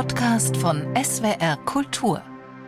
Podcast von SWR Kultur.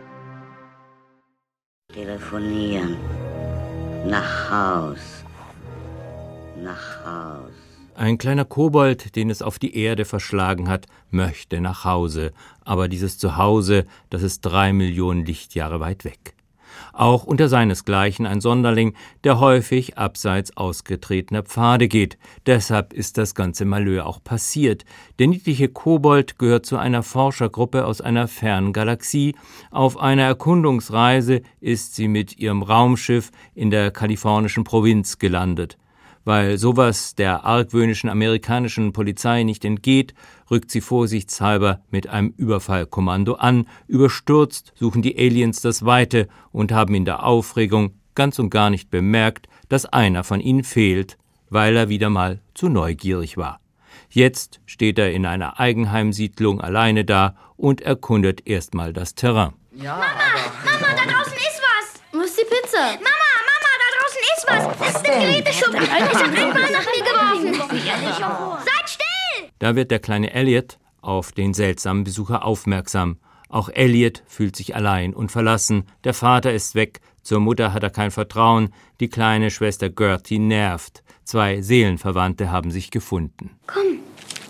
Telefonieren. Nach Haus. Nach Haus. Ein kleiner Kobold, den es auf die Erde verschlagen hat, möchte nach Hause. Aber dieses Zuhause, das ist 3 Millionen Lichtjahre weit weg. Auch unter seinesgleichen ein Sonderling, der häufig abseits ausgetretener Pfade geht. Deshalb ist das ganze Malheur auch passiert. Der niedliche Kobold gehört zu einer Forschergruppe aus einer fernen Galaxie. Auf einer Erkundungsreise ist sie mit ihrem Raumschiff in der kalifornischen Provinz gelandet. Weil sowas der argwöhnischen amerikanischen Polizei nicht entgeht, rückt sie vorsichtshalber mit einem Überfallkommando an. Überstürzt suchen die Aliens das Weite und haben in der Aufregung ganz und gar nicht bemerkt, dass einer von ihnen fehlt, weil er wieder mal zu neugierig war. Jetzt steht er in einer Eigenheimsiedlung alleine da und erkundet erstmal das Terrain. Ja, Mama, da draußen ist was! Wo ist die Pizza? Mama, da draußen ist was! Das ist der Geräteschuppen! Ich hab einen Ball nach mir geworfen! Seid still! Da wird der kleine Elliot auf den seltsamen Besucher aufmerksam. Auch Elliot fühlt sich allein und verlassen. Der Vater ist weg, zur Mutter hat er kein Vertrauen, die kleine Schwester Gertie nervt. 2 Seelenverwandte haben sich gefunden. Komm.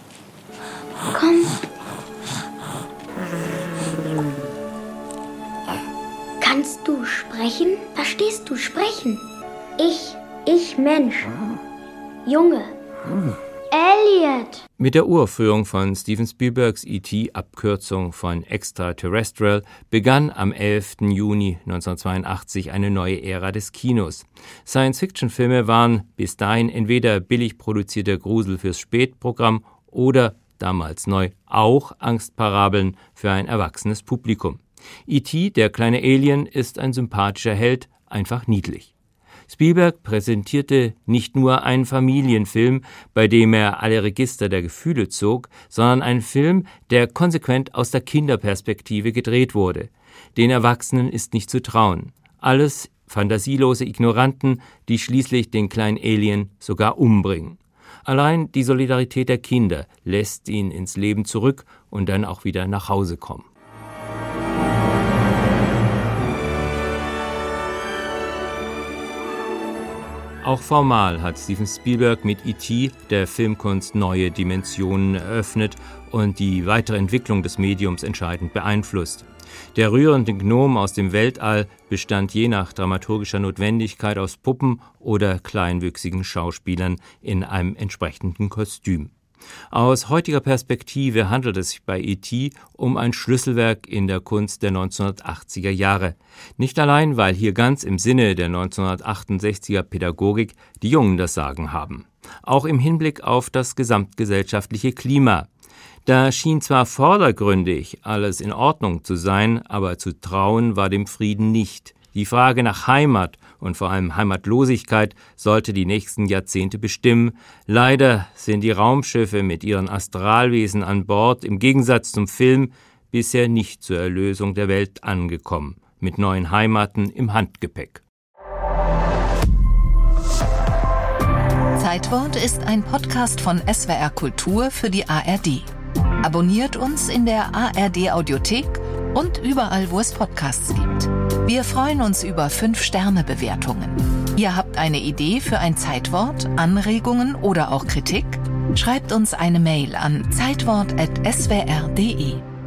Kannst du sprechen? Verstehst du sprechen? Ich Mensch. Junge. Elliot. Mit der Uraufführung von Steven Spielbergs E.T., Abkürzung von Extraterrestrial, begann am 11. Juni 1982 eine neue Ära des Kinos. Science-Fiction-Filme waren bis dahin entweder billig produzierter Grusel fürs Spätprogramm oder, damals neu, auch Angstparabeln für ein erwachsenes Publikum. E.T., der kleine Alien, ist ein sympathischer Held, einfach niedlich. Spielberg präsentierte nicht nur einen Familienfilm, bei dem er alle Register der Gefühle zog, sondern einen Film, der konsequent aus der Kinderperspektive gedreht wurde. Den Erwachsenen ist nicht zu trauen. Alles fantasielose Ignoranten, die schließlich den kleinen Alien sogar umbringen. Allein die Solidarität der Kinder lässt ihn ins Leben zurück und dann auch wieder nach Hause kommen. Auch formal hat Steven Spielberg mit E.T. der Filmkunst neue Dimensionen eröffnet und die weitere Entwicklung des Mediums entscheidend beeinflusst. Der rührende Gnom aus dem Weltall bestand je nach dramaturgischer Notwendigkeit aus Puppen oder kleinwüchsigen Schauspielern in einem entsprechenden Kostüm. Aus heutiger Perspektive handelt es sich bei E.T. um ein Schlüsselwerk in der Kunst der 1980er Jahre. Nicht allein, weil hier ganz im Sinne der 1968er Pädagogik die Jungen das Sagen haben. Auch im Hinblick auf das gesamtgesellschaftliche Klima. Da schien zwar vordergründig alles in Ordnung zu sein, aber zu trauen war dem Frieden nicht. Die Frage nach Heimat und vor allem Heimatlosigkeit sollte die nächsten Jahrzehnte bestimmen. Leider sind die Raumschiffe mit ihren Astralwesen an Bord im Gegensatz zum Film bisher nicht zur Erlösung der Welt angekommen, mit neuen Heimaten im Handgepäck. Zeitwort ist ein Podcast von SWR Kultur für die ARD. Abonniert uns in der ARD Audiothek und überall, wo es Podcasts gibt. Wir freuen uns über 5-Sterne-Bewertungen. Ihr habt eine Idee für ein Zeitwort, Anregungen oder auch Kritik? Schreibt uns eine Mail an zeitwort@swr.de.